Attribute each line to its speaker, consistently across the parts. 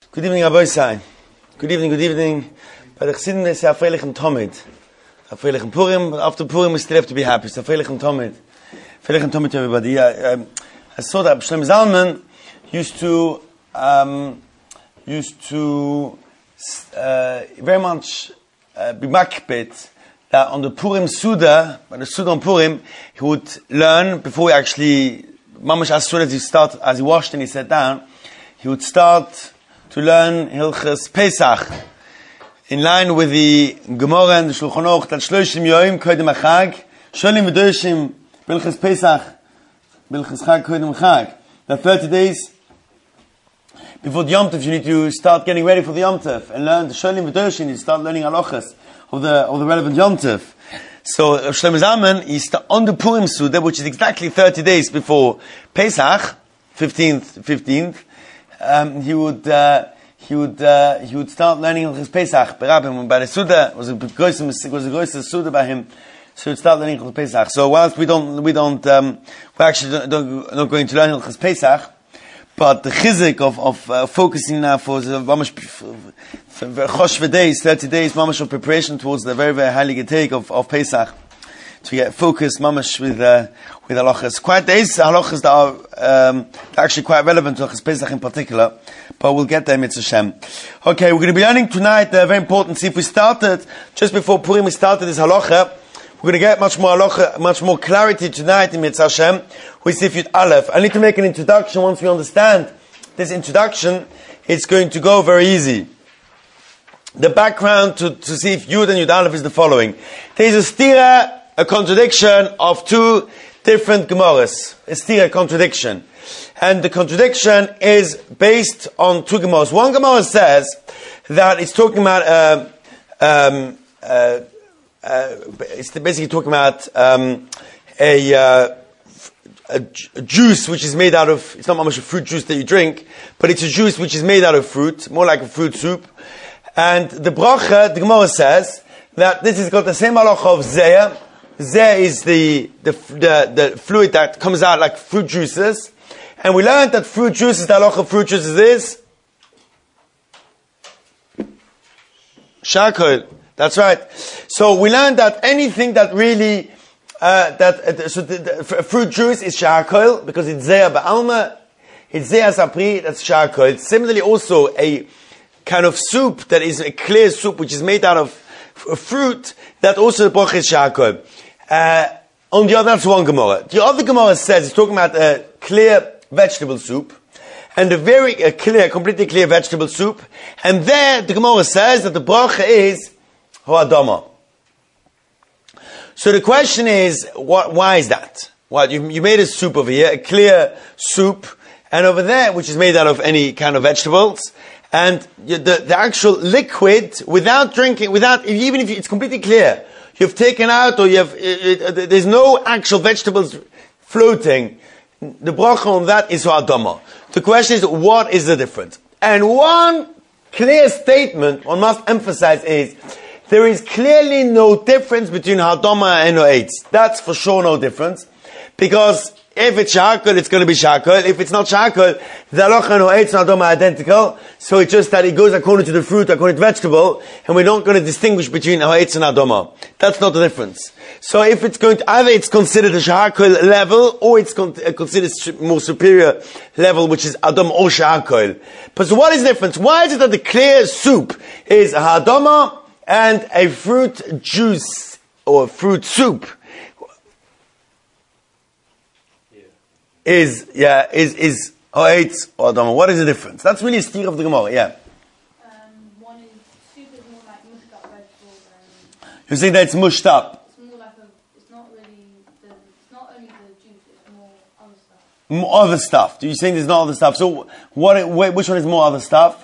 Speaker 1: Good evening, Rabbi Sai. Good evening. By the Chassidim, they say Afreilichem Tomid. Afreilichem Purim, but after Purim we still have to be happy. So Afreilichem Tomid. Afreilichem Tomid to everybody. I saw that Shlomo Zalman used to very much be makbet that on the Purim Suda, by the Suda on Purim, he would learn before he actually, mamash as soon as he washed and he sat down, he would start to learn Hilchas Pesach, in line with the Gemara and the Shulchan Aruch, that Shloshim Yoim Kodem HaChag, Sholim V'Doshim B'Hilchas Pesach, B'Hilchas Chag Kodem HaChag. That 30 days before the Yom Tov, you need to start getting ready for the Yom Tov and learn the Sholim V'Doshim. You start learning halachas of the relevant Yom Tov. So Shlomo Zalman is on the Purim Suda, which is exactly 30 days before Pesach, 15th. He would start learning his Pesach. By the Suda was a great Suda by him. So he would start learning his Pesach. So whilst we're actually not going to learn his Pesach, but the chizik of focusing now for Chosh days, 30 days, mamash of preparation towards the very, very highly getake of Pesach, to get focused, mamash, with halachas. Quite days, halachas that are actually quite relevant to halachas Pesach in particular, but we'll get there, Mitzvah Shem. Okay, we're going to be learning tonight, very important. See, if we started, just before Purim, we started this halacha, we're going to get much more clarity tonight in Mitzvah Shem. We see Yud Aleph. I need to make an introduction. Once we understand this introduction, it's going to go very easy. The background to see if Yud and Yud Aleph is the following. There is a stira, a contradiction of two different Gemaras. A stira, contradiction. And the contradiction is based on two Gemaras. One Gemara says that it's talking about it's basically talking about a juice which is made out of, it's not much a fruit juice that you drink, but it's a juice which is made out of fruit, more like a fruit soup. And the bracha, the Gemara says that this has got the same halacha of zeh. Zeh is the fluid that comes out like fruit juices. And we learned that fruit juices, the halacha of fruit juices is charcoal. That's right. So we learned that anything that really, fruit juice is charcoal, because it's zeh ba'alma, it's zeh sapri, that's charcoal. Similarly also a kind of soup that is a clear soup which is made out of fruit, that also the bracha is charcoal. On the other, that's one Gemara. The other Gemara says, it's talking about a clear vegetable soup, and a completely clear vegetable soup, and there the Gemara says that the bracha is Ho'adama. So the question is, why is that? Well, you made a soup over here, a clear soup, and over there, which is made out of any kind of vegetables, and the actual liquid, without drinking, even if it's completely clear, you've taken out, or there's no actual vegetables floating, the bracha on that is Ho'adama. The question is, what is the difference? And one clear statement one must emphasize is, there is clearly no difference between Hadama and Ho'etz. That's for sure no difference. Because if it's charcoal, it's going to be charcoal. If it's not charcoal, the halacha and Ho'etz and Hadama are identical. So it's just that it goes according to the fruit, according to the vegetable, and we're not going to distinguish between Ho'etz and Hadama. That's not the difference. So if it's going to, either it's considered a charcoal level, or it's considered more superior level, which is Hadama or charcoal. But so what is the difference? Why is it that the clear soup is Hadama, and a fruit juice or fruit soup is Ho'etz or Adama? What is the difference? That's really a steer of the Gemara. Yeah.
Speaker 2: One is soup is more like mushed up vegetables.
Speaker 1: You're saying that it's mushed up.
Speaker 2: It's more like it's not only the juice. It's more other stuff.
Speaker 1: More other stuff. You're saying there's not other stuff. So which one is more other stuff?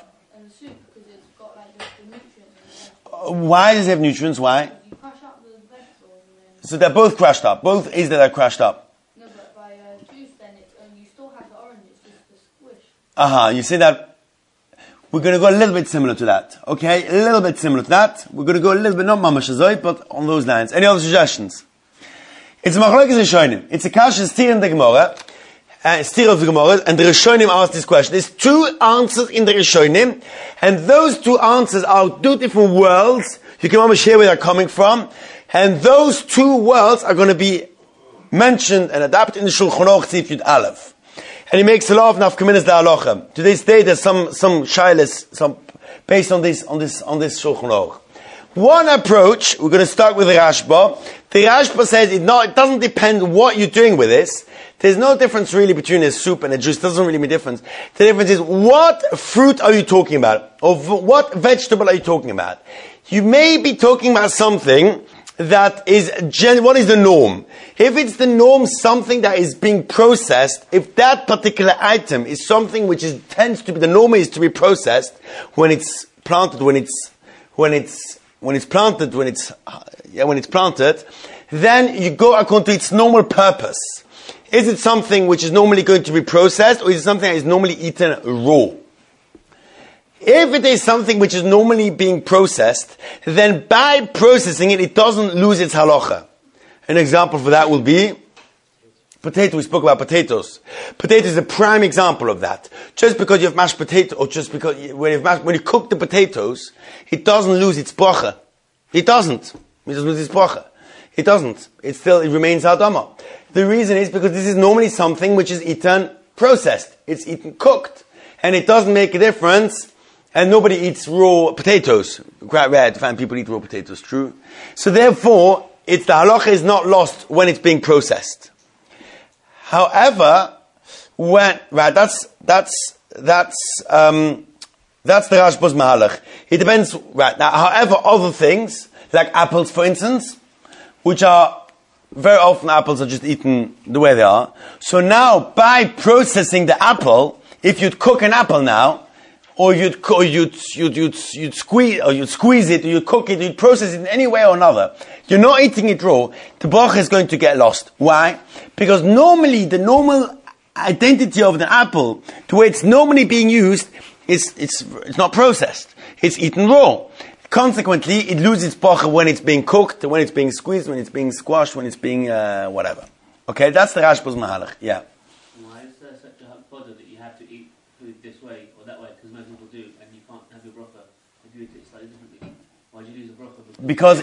Speaker 1: Why does it have nutrients? Why?
Speaker 2: You crush up the vegetables.
Speaker 1: So they're both crushed up. Both is that they're crushed up.
Speaker 2: No, but by juice then you still have the orange. It's just a squish.
Speaker 1: You say that. We're going to go a little bit similar to that. Okay? A little bit similar to that. We're going to go a little bit, not mamash azoy, but on those lines. Any other suggestions? It's a machlokes rishonim. It's a kasha steer in the Gemara. Stira of the Gemara, and the Rishonim asked this question. There's two answers in the Rishonim, and those two answers are two different worlds. You can almost hear where they're coming from, and those two worlds are going to be mentioned and adapted in the Shulchan Aruch Tzif Yud Aleph. And he makes a lot of nafkaminas da'alocha. To this day, there's some shilas, based on this Shulchan Aruch. One approach, we're going to start with the Rashba. The Rashba says it doesn't depend what you're doing with this. There's no difference really between a soup and a juice. It doesn't really make a difference. The difference is what fruit are you talking about? Or what vegetable are you talking about? You may be talking about something that is, what is the norm? If it's the norm, something that is being processed, if that particular item is something which tends to be, the norm is to be processed when it's planted, then you go according to its normal purpose. Is it something which is normally going to be processed, or is it something that is normally eaten raw? If it is something which is normally being processed, then by processing it, it doesn't lose its halacha. An example for that will be potato. We spoke about potatoes. Potato is a prime example of that. Just because you have mashed potato, or just because when you cook the potatoes, it doesn't lose its bracha. It doesn't. It doesn't lose its bracha. It doesn't. It remains hadama. The reason is because this is normally something which is eaten processed. It's eaten cooked. And it doesn't make a difference. And nobody eats raw potatoes. Quite rare to find people eat raw potatoes, true? So therefore, the halacha is not lost when it's being processed. However, that's the Rashba's mahalach. It depends, right? Now, however, other things, like apples, for instance, which are, very often apples are just eaten the way they are. So now, by processing the apple, if you'd cook an apple now, or you'd squeeze it, or you'd cook it, you'd process it in any way or another, you're not eating it raw, the bracha is going to get lost. Why? Because normally, the normal identity of the apple, the way it's normally being used, it's not processed. It's eaten raw. Consequently, it loses its bracha when it's being cooked, when it's being squeezed, when it's being squashed, when it's being whatever. Okay, that's the Rashba's mahalach. Yeah.
Speaker 3: Why is there such a hakbada that you have to eat food this way or that way? Because most people do, and you can't have your bracha if you eat it slightly differently. Why do you lose a bracha?
Speaker 1: Because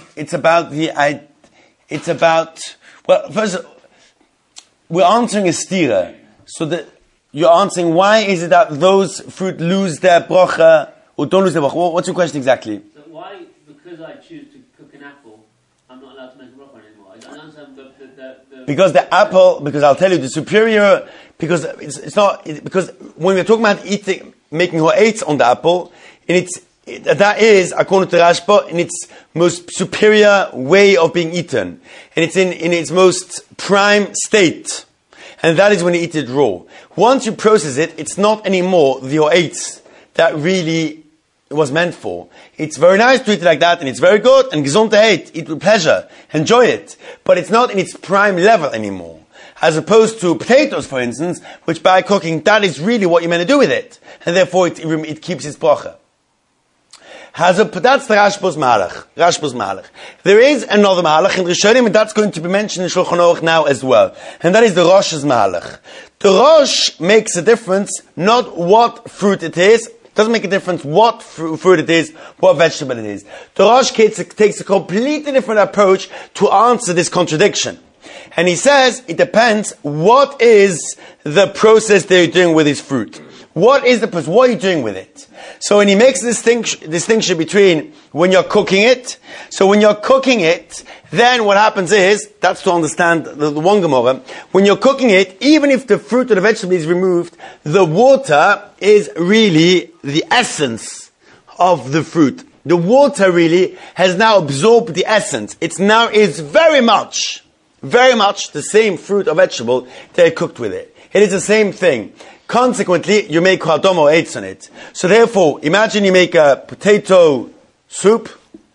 Speaker 1: it's about well, first we're answering a stira, so that you're answering why is it that those fruit lose their bracha or don't lose their bracha? What's your question exactly?
Speaker 3: So why, because I choose to cook an apple, I'm not allowed to make a bracha anymore? I don't understand the
Speaker 1: Because the apple, because I'll tell you, the superior, because it's not, because when we're talking about making ha'etz on the apple, that is, according to Rashba, in its most superior way of being eaten. And it's in its most prime state. And that is when you eat it raw. Once you process it, it's not anymore the ha'etz that really it was meant for. It's very nice to eat it like that, and it's very good, and gesund to eat with pleasure. Enjoy it. But it's not in its prime level anymore. As opposed to potatoes, for instance, which by cooking, that is really what you're meant to do with it. And therefore it keeps its bracha. That's the Rashba's mahalach. There is another mahalach in Rishonim, and that's going to be mentioned in Shulchan Aruch now as well. And that is the Rosh's mahalach. The Rosh makes a difference, not what fruit it is. It doesn't make a difference what fruit it is, what vegetable it is. The Rosh takes a completely different approach to answer this contradiction. And he says, it depends what is the process that you're doing with this fruit. What is the process? What are you doing with it? So when he makes a distinction between when you're cooking it, so when you're cooking it, then what happens is, that's to understand the one Gemara, when you're cooking it, even if the fruit or the vegetable is removed, the water is really the essence of the fruit. The water really has now absorbed the essence. It's very much the same fruit or vegetable that you cooked with it. It is the same thing. Consequently, you make hadam or eitz on it. So therefore, imagine you make a potato soup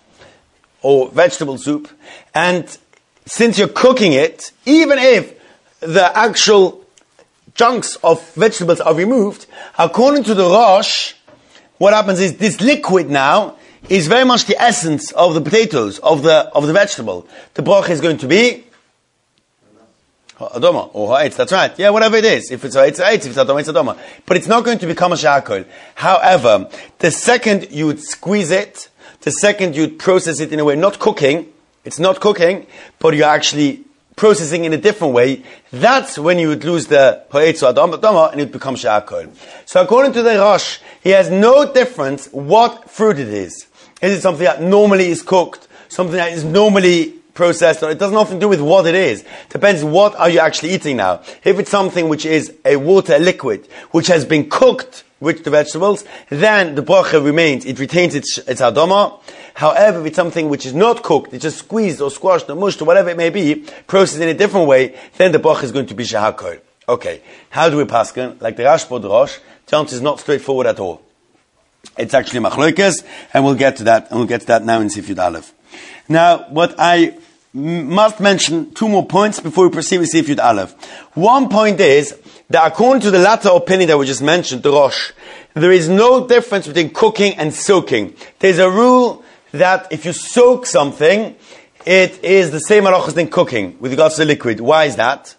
Speaker 1: or vegetable soup, and since you're cooking it, even if the actual chunks of vegetables are removed, according to the Rosh, what happens is this liquid now is very much the essence of the potatoes, of the vegetable. The bracha is going to be Adoma, or ha'etz, that's right. Yeah, whatever it is. If it's ha'etz, ha'etz. If it's adoma, it's adoma. But it's not going to become a sha'akol. However, the second you would squeeze it, the second you'd process it in a way, not cooking, it's not cooking, but you're actually processing in a different way, that's when you would lose the ha'etz or adoma, and it would become sha'akol. So according to the Rosh, he has no difference what fruit it is. Is it something that normally is cooked, something that is normally processed, or it doesn't often do with what it is. Depends what are you actually eating now. If it's something which is a water, a liquid, which has been cooked with the vegetables, then the bracha remains, it retains its adoma. However, if it's something which is not cooked, it's just squeezed or squashed or mushed or whatever it may be, processed in a different way, then the bracha is going to be shahakol. Okay, how do we paskin? Like the Rashba, the Rosh, the answer is not straightforward at all. It's actually machlokas, and we'll get to that now in Sif Yud Aleph. Now, what I must mention, two more points before we proceed with Sif Yud Aleph. One point is that according to the latter opinion that we just mentioned, the Rosh, there is no difference between cooking and soaking. There's a rule that if you soak something, it is the same halachas than cooking with regards to the liquid. Why is that?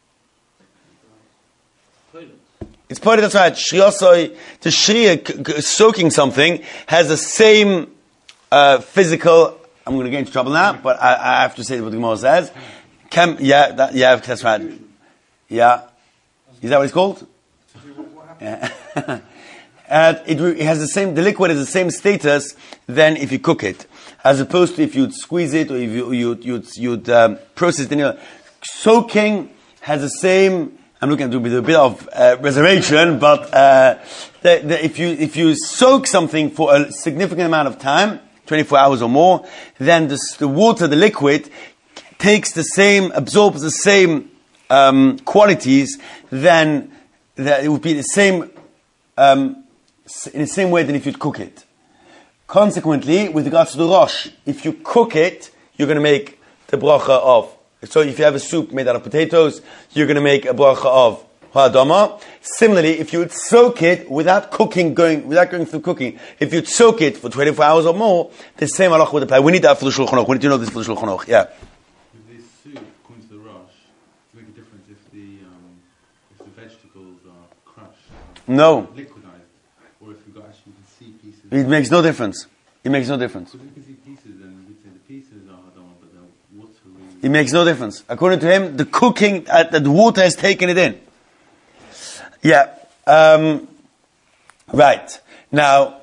Speaker 1: It's part of that's right. Shriyosoi, the shriya, soaking something, has the same physical. I'm going to get into trouble now, but I have to say what the Gemara says. That's right. Yeah, is that what it's called? Yeah. And it has the same. The liquid has the same status than if you cook it, as opposed to if you'd squeeze it or if you'd process it. Soaking has the same. I'm looking at it with a bit of reservation, but if you soak something for a significant amount of time, 24 hours or more, then the water, the liquid, absorbs the same qualities. Then it would be the same in the same way than if you'd cook it. Consequently, with regards to the Rosh, if you cook it, you're going to make the bracha of. So if you have a soup made out of potatoes, you're going to make a bracha of ha'adama. Similarly, if you would soak it without going through cooking, if you'd soak it for 24 hours or more, the same halach would apply. We need that for the Shulchan Aruch. We need to know this for the Shulchan Aruch. Yeah.
Speaker 4: With this soup, according to the Rosh, does it make a difference if the vegetables are crushed?
Speaker 1: No.
Speaker 4: Liquidized, or if you can see pieces.
Speaker 1: It makes no difference. It makes no difference.
Speaker 4: Because if you can see pieces, then we say the pieces are hadama, but the watery.
Speaker 1: It makes no difference. According to him, the cooking, the water has taken it in. Yeah. Right. Now.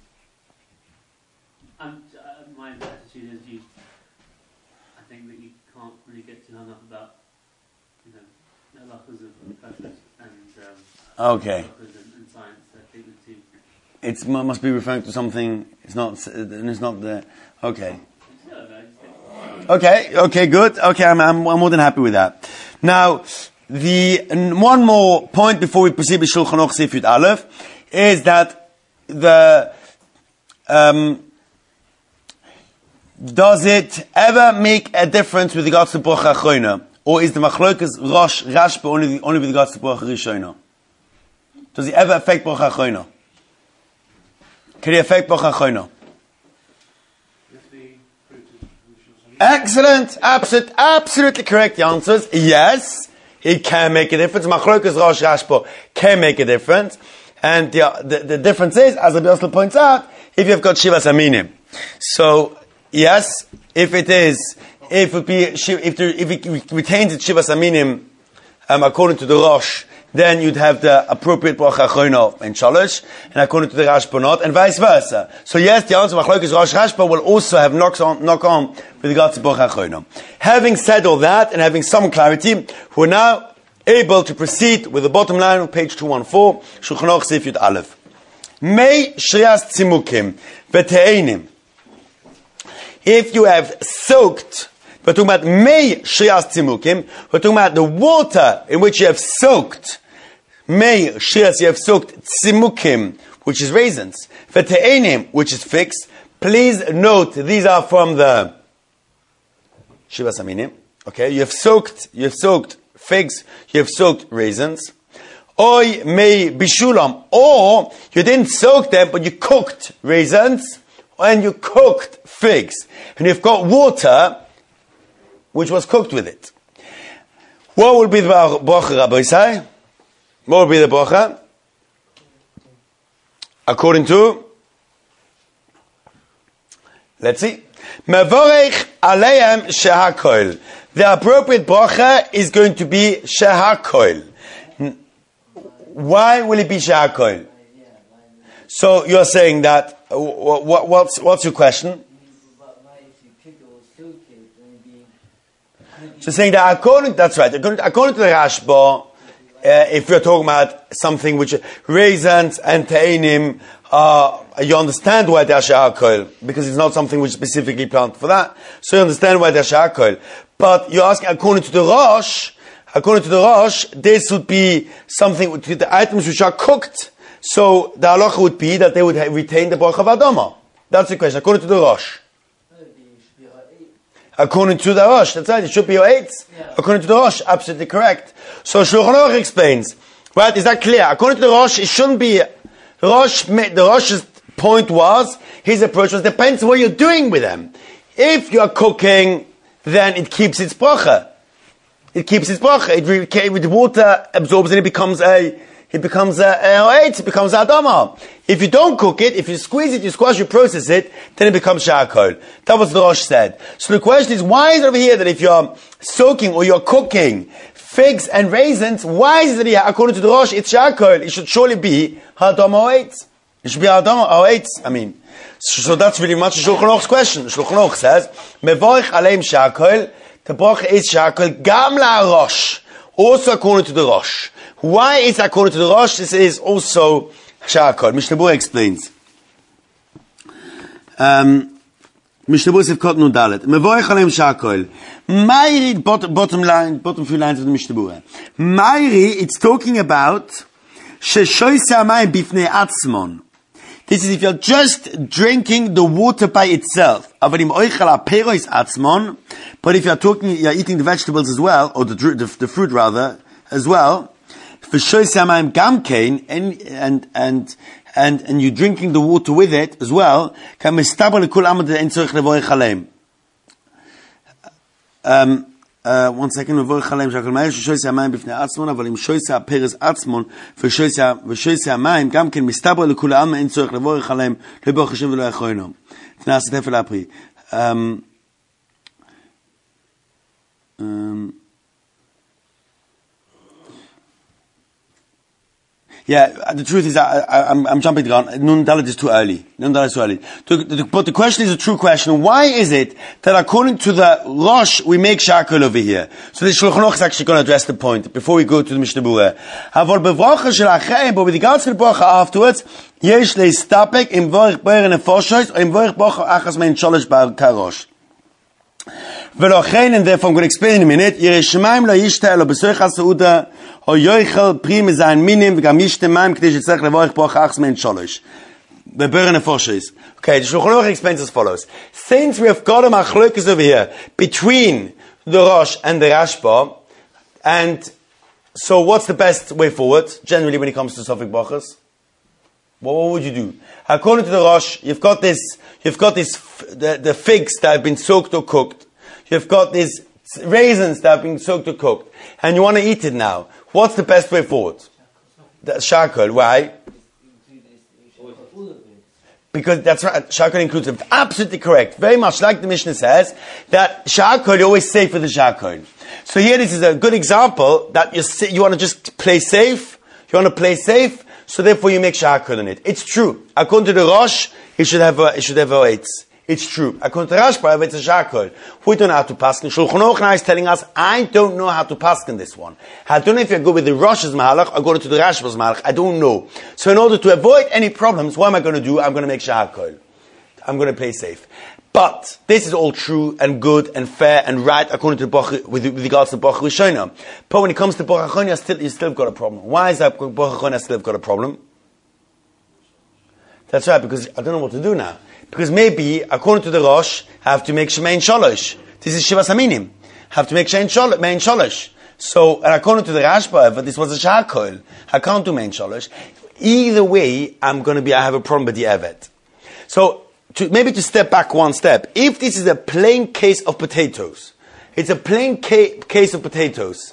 Speaker 3: My attitude is I think that you can't really get too hung up about, halachas of kashrus and
Speaker 1: Okay.
Speaker 3: halachas and science. I think the two.
Speaker 1: It must be referring to something. It's not the. Okay. Okay, good. Okay, I'm more than happy with that. Now, one more point before we proceed with Shulchan Aruch Sif Yud Aleph is that does it ever make a difference with regards to bracha achroina, or is the machlokas Rosh Rashba only with regards to bracha rishona? Does it ever affect bracha achroina? Can it affect bracha achroina? Excellent, absolutely correct. The answer is yes. It can make a difference. Machlokas Rosh Rashba can make a difference, and the difference is, as Rabbi Yosel points out, if you've got Shivas Aminim. So yes, if it retains its Shivas Aminim, according to the Rosh, then you'd have the appropriate bracha achroina in Shalosh, and according to the Rashba not, and vice versa. So yes, the answer Machlokas Rosh Rashba will also have knock on with regards to bracha achroina. Having said all that, and having some clarity, we're now able to proceed with the bottom line on page 214, Shulchan Aruch Sif Yud Aleph. Mei shriyas tzimukim v'te'enim. If you have soaked, we're talking about mei shriyas tzimukim, we're talking about the water in which you have soaked. Mei shriyas, you have soaked tzimukim, which is raisins. V'te'enim, which is figs. Please note, these are from the Shivas Aminim. Okay, you have soaked figs, you have soaked raisins. Oy mei bishulam, or you didn't soak them, but you cooked raisins, and you cooked figs. And you've got water, which was cooked with it. What will be the bracha, Rabbi Isai? What will be the bracha? According to, let's see, Mevorech aleim shehakoil. The appropriate bracha is going to be shehakoil. Why will it be shehakoil? So you're saying that, what's your question? So saying that that's right, according to the Rashba, if you're talking about something which raisins and te'inim, you understand why they're she'akoil, because it's not something which is specifically planted for that. So you understand why they're she'akoil. But you're asking, according to the Rosh, this would be something, the items which are cooked. So the halacha would be that they would retain the bracha of Adama. That's the question, according to the Rosh. According to the Rosh, that's right, it should be your eights. Yeah. According to the Rosh, absolutely correct. So Shulchan Aruch explains, right, is that clear? According to the Rosh, it shouldn't be, the Rosh's point was, his approach was, depends on what you're doing with them. If you are cooking, then it keeps its bracha. It keeps its bracha. With the water absorbs and it becomes Adama. If you don't cook it, if you squeeze it, you squash, you process it, then it becomes Sha'akol. That was what the Rosh said. So the question is, why is it over here that if you're soaking or you're cooking figs and raisins, why is it here, according to the Rosh, it's Sha'akol? It should surely be Hadama 8. It should be Hadama 8. So that's really much Shulchan Aruch's question. Shulchan Aruch says, Mevorech aleim Sha'akol, the bracha is Sha'akol, gam la'rosh, also according to the Rosh. Why is it according to the Rosh? This is also Sha'akol. Mishnah Berurah explains. Mishnah Berurah Sivkot Nun Dalet. Mevorech aleim Sha'akol. Ma'iri, bottom few lines of the Mishnah Berurah. Ma'iri, it's talking about Sheshoyse hamayim bifnei atzmon. This is if you're just drinking the water by itself. But if you're eating the vegetables as well, or the fruit rather, as well, and you're drinking the water with it as well, one second. One second. Yeah, the truth is, I'm jumping the gun. Nun Dalet is too early. But the question is a true question. Why is it that according to the Rosh, we make Sha'akol over here? So the Shulchan Aruch is actually going to address the point before we go to the Mishnah Berurah. But with regards to the bracha afterwards, yesh leistapek im vorich boyer nefoshes or im vorich bracha achas mein sholosh bar karosh. And therefore I'm going to explain in a minute. Yereshmaim lo yishta elo besoich ha'seuda o yoichel pri mezayin minim v'gam yishta maim k'dei shetzarech levorich bracha achas mein sholosh. Beber nefoshes. Okay, the Shulchan Aruch explains as follows. Since we have got a machlokes over here between the Rosh and the Rashba, and so what's the best way forward generally when it comes to Sofik brachas? What would you do? According to the Rosh, you've got the figs that have been soaked or cooked. You've got these raisins that have been soaked or cooked. And you want to eat it now. What's the best way forward? That's Sha'akol. Why? Because that's right. Sha'akol includes it. Absolutely correct. Very much like the Mishnah says, that Sha'akol, you always safe with the Sha'akol. So here this is a good example that you want to just play safe. You want to play safe. So therefore you make Sha'akol in it. It's true. According to the Rosh, it should have eights. It's true. According to Rashba, it's a Sha'akol. We don't know how to paskin. Shulchan Aruch now is telling us, I don't know how to paskin this one. I don't know if you're good with the Rosh's mahalach or go to the Rashba's mahalach. I don't know. So in order to avoid any problems, what am I going to do? I'm going to make Sha'akol. I'm going to play safe. But this is all true and good and fair and right according to the Bracha, with regards to the Bracha Rishona. But when it comes to Bracha Achronia, you still got a problem. Why is that Bracha Achronia still got a problem? That's right, because I don't know what to do now. Because maybe, according to the Rosh, I have to make Shemein Sholosh. This is Shivas Aminim. I have to make Shemein Sholosh. So, and according to the Rashba, this was a Sha'akol. I can't do Mein Sholosh. Either way, I have a problem with the Evet. So, to step back one step, if this is a plain case of potatoes, it's a plain case of potatoes,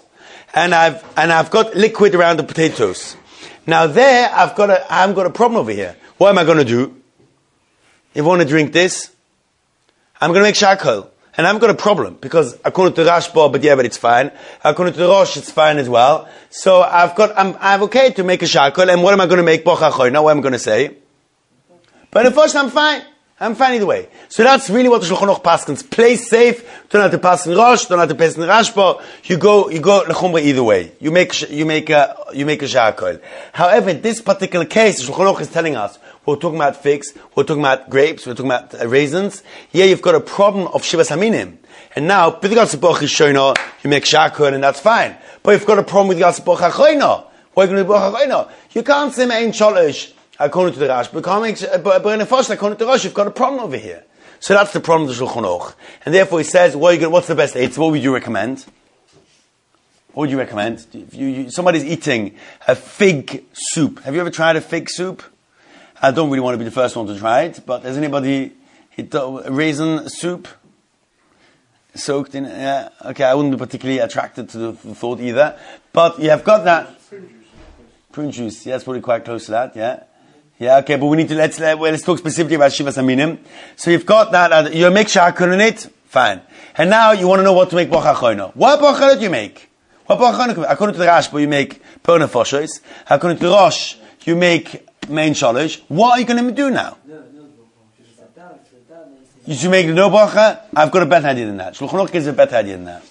Speaker 1: and I've got liquid around the potatoes. Now there, I've got a problem over here. What am I going to do? If I want to drink this, I'm going to make shakol. And I've got a problem, because according to Rashba, but it's fine. According to the Rosh, it's fine as well. So I'm okay to make a shakol, and what am I going to make? Bocha choyna, what am I going to say? But in first, I'm fine. I'm fine either way. So that's really what the Shulchan Aruch paskins. Play safe, don't have to pass in Rosh, don't have to pass in Rashba. You go lechumra either way. You make a shakol. However, in this particular case, the Shulchan Aruch is telling us, we're talking about figs, we're talking about grapes, we're talking about raisins. Here you've got a problem of Shivas Haminim. And now, with regards to Bocha Shoyna, you make shakol and that's fine. But you've got a problem with regards to Bocha Choyna. What are you going to do Bocha Choyna? You can't say Mein Sholosh according to the Rash, but in a Fosh according to the Rosh, you've got a problem over here. So that's the problem of the Shulchan Aruch. And therefore he says, what's the best eight? So what would you recommend? What would you recommend? If somebody's eating a fig soup. Have you ever tried a fig soup? I don't really want to be the first one to try it, but has anybody hit raisin soup? Soaked in it? Yeah. Okay, I wouldn't be particularly attracted to the thought either. But you have got that. Prune juice. Yeah, it's probably quite close to that, yeah. Yeah, okay, but we need to, let's talk specifically about Shivas Aminim. So you've got that, you make shakol in it, fine. And now you want to know what to make Bocha Choyna. What Bocha do you make? What Bocha Choyna? According to the Rashba, you make Per Nefoshes. According to the Rosh, you make Mein Sholosh. What are you going to do now? You should make no Bocha? I've got a better idea than that. Shulchan Aruch gives a better idea than that.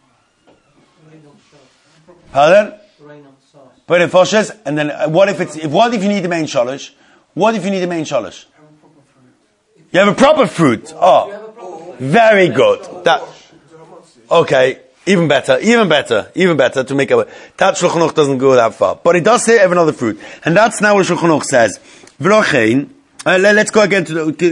Speaker 1: Pardon? Per Nefoshes, and then what if you need the Mein Sholosh? What if you need the Mein Sholosh? You have a proper fruit. Oh, very good. Okay, even better to make a. That Shulchan Aruch doesn't go that far, but it does say have another fruit, and that's now what Shulchan Aruch says. V'lochein. Let's go again.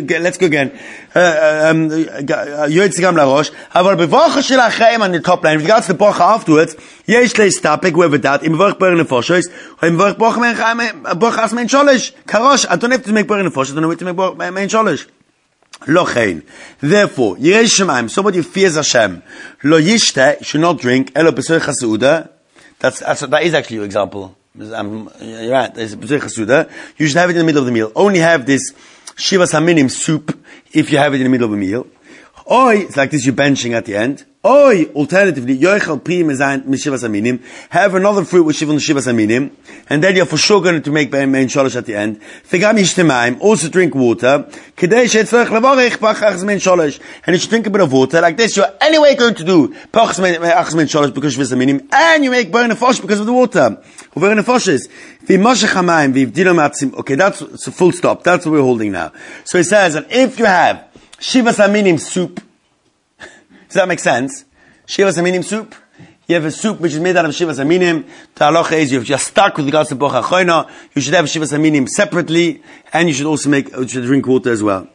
Speaker 1: Yotzigam larosh. Aval bevacha shelachem on the top line. With regards to the bracha afterwards, yesh leistapek whoever that im vach ber nefoshes, im vach brachas mein sholish. Karosh, I don't have to make ber nefoshes. I don't have to make mein sholish. Lochein. Therefore, Yirei Shemaim, somebody fears Hashem, lo yishte, should not drink, elo b'soich hasuda. That is actually your example. You're right. There's a b'soich hasuda. You should have it in the middle of the meal. Only have this Shivas Haminim soup if you have it in the middle of the meal. Oi, it's like this, you're benching at the end. Oi, alternatively, yoichel pri mezayin mishivas aminim. Have another fruit with shivas aminim, and then you're for sure going to make mein sholosh at the end. V'gam yishtemaim, also drink water. Kedei shetzorech levorech pachas mein sholosh, and you should drink a bit of water like this. You're anyway going to do pachas mein sholosh because shivas aminim, and you make ber nefosh because of the water. Over nefoshes. V'moshech hamayim v'ivdilo matzim. Okay, that's a full stop. That's what we're holding now. So it says that if you have Shivas Aminim soup. Does that make sense? Shivas Aminim soup. You have a soup which is made out of Shivas Aminim. The halacha is you're just stuck with regards to Bocha Choyna. You should have Shivas Aminim separately, and you should also you should drink water as well.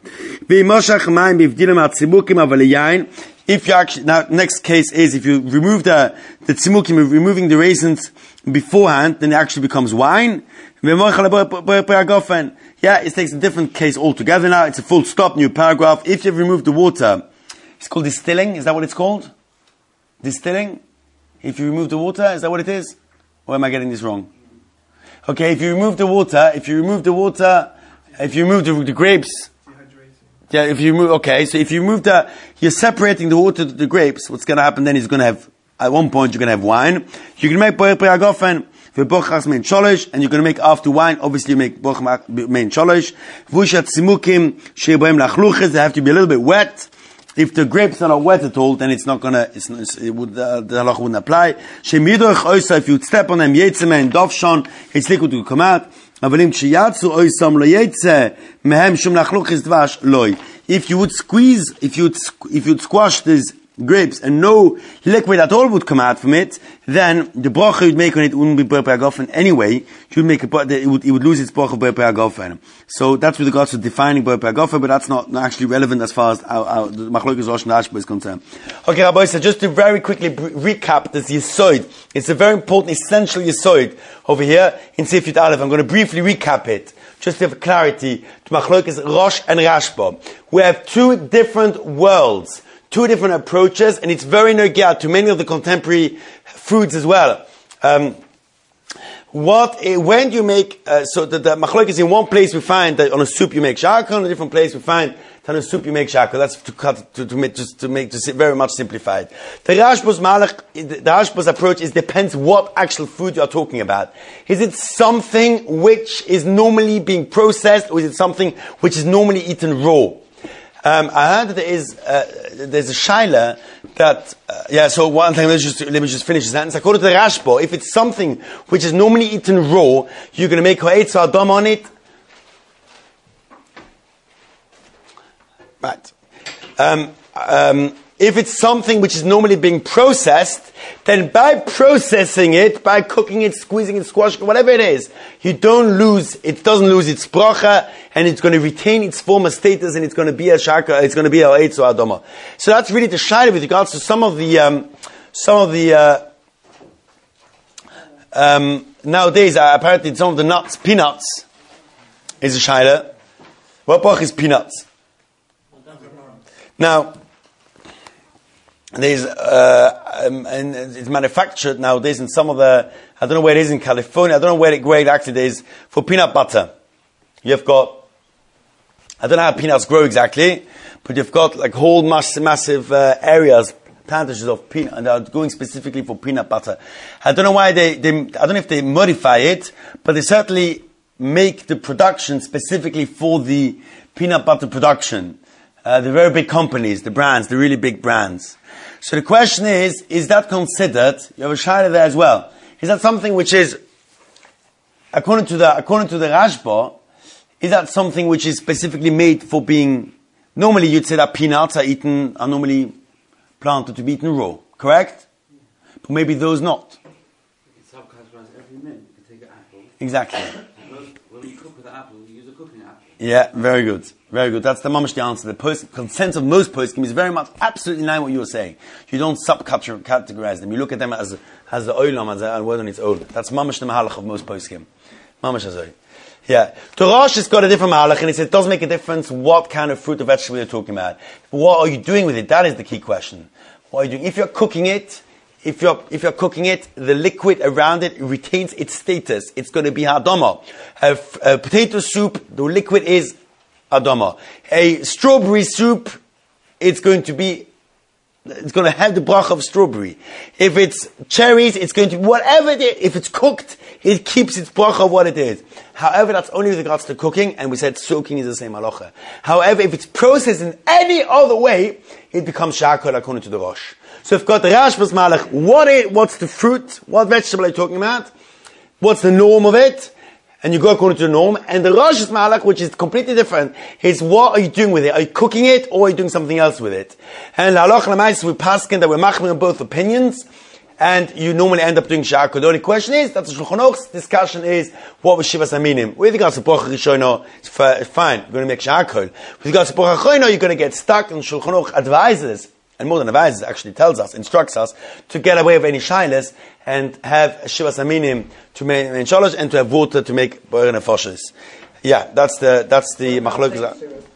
Speaker 1: If you actually, now next case is if you remove the tzimukim, removing the raisins beforehand, then it actually becomes wine. Yeah, it takes a different case altogether now. It's a full stop, new paragraph. If you've removed the water, it's called distilling. Is that what it's called? Distilling? If you remove the water, is that what it is? Or am I getting this wrong? Okay, if you remove the water, if you remove the grapes, yeah, if you move, okay, so if you remove you're separating the water to the grapes, what's going to happen then is going to have, at one point you're going to have wine. You can make bochas mein sholosh, and you're going to make after wine. Obviously, you make bochas mein sholosh. Vushat simukim sheiboim lachluches. They have to be a little bit wet. If the grapes are not wet at all, then it's not going to. The halacha wouldn't apply. Shemidoch oisa. If you step on them, yetzeme and dovshon, it's liquid to come out. Avalim chiyatzu oisam lo yetze mehem shum lachluches dvash loy. If you would squeeze, if you'd squash these grapes and no liquid at all would come out from it, then the bracha you'd make on it wouldn't be ber pe'agofen anyway. You'd make it would lose its bracha ber pe'agofen. So that's with regards to defining ber pe'agofen, but that's not actually relevant as far as our the machlokes Rosh and Rashba is concerned. Okay, Rabbi, so just to very quickly recap this Yesod. It's a very important, essential Yesod over here in Seif Yud Aleph. I'm going to briefly recap it, just to have clarity to machlokes Rosh and Rashba. We have two different worlds, two different approaches, and it's very nogea to many of the contemporary foods as well. When you make, so the machlok is in one place we find that on a soup you make shakol, in a different place we find that on a soup you make shakol. That's to make very much simplified. The Rashba's approach depends what actual food you are talking about. Is it something which is normally being processed, or is it something which is normally eaten raw? I heard that there's a shaila that, so one thing, let me just finish the sentence. According to the Rashba, if it's something which is normally eaten raw, you're going to make ha'etz adam on it. Right. If it's something which is normally being processed, then by processing it, by cooking it, squeezing it, squashing it, whatever it is, it doesn't lose its bracha, and it's going to retain its former status, and it's going to be a shaka, it's going to be a eitz or adoma. So that's really the shayla with regards to some of the nowadays, apparently some of the nuts, peanuts, is a shayla. What brach is peanuts? Now, there's and it's manufactured nowadays in some of the, I don't know where it is in California, I don't know where it actually is, for peanut butter. You've got, I don't know how peanuts grow exactly, but you've got like whole massive areas, plantations of peanut, and they're going specifically for peanut butter. I don't know why I don't know if they modify it, but they certainly make the production specifically for the peanut butter production. The very big companies, the brands, the really big brands. So the question is that considered, you have a shayla there as well, is that something which is, according to the Rashba, is that something which is specifically made for being, normally you'd say that peanuts are normally planted to be eaten raw, correct? But maybe those not.
Speaker 5: You can subcategorize every meal. You can take an apple.
Speaker 1: Exactly.
Speaker 5: When you cook with an apple, you use a cooking apple.
Speaker 1: Yeah, very good. Very good. That's the mamash the answer. The consensus of most poskim is very much absolutely in line with what you were saying. You don't subcategorize them. You look at them as the oilam, as a word on its own. That's mamash the mahalach of most poskim. Mamash azoi. Yeah. Torash has got a different mahalach, and he said it does make a difference what kind of fruit or vegetable you're talking about. What are you doing with it? That is the key question. What are you doing? If you're cooking it, the liquid around it retains its status. It's going to be hadama. A potato soup, the liquid is hadama. A strawberry soup, it's going to have the bracha of strawberry. If it's cherries, it's going to be whatever it is. If it's cooked, it keeps its bracha of what it is. However, that's only with regards to cooking, and we said soaking is the same halacha. However, if it's processed in any other way, it becomes shakol according to the Rosh. So if got the Rashba's malach, what's the fruit? What vegetable are you talking about? What's the norm of it? And you go according to the norm. And the Rosh's malach, which is completely different, is what are you doing with it? Are you cooking it, or are you doing something else with it? And halach l'mais, we paskin that we're machmir on both opinions, and you normally end up doing shakol. The only question is, that's the Shulchan Aruch's discussion is, what was Shivas Aminim? With regards to Bracha Rishono, it's fine, you're going to make shakol. With regards to Bracha Achrono, you're going to get stuck, and Shulchan Aruch advises, and more than advises, actually tells us, instructs us, to get away with any shaylas, and have Shivas Aminim to make in Shalosh, and to have water to make Borer Nefoshes. Yeah, that's the machlok.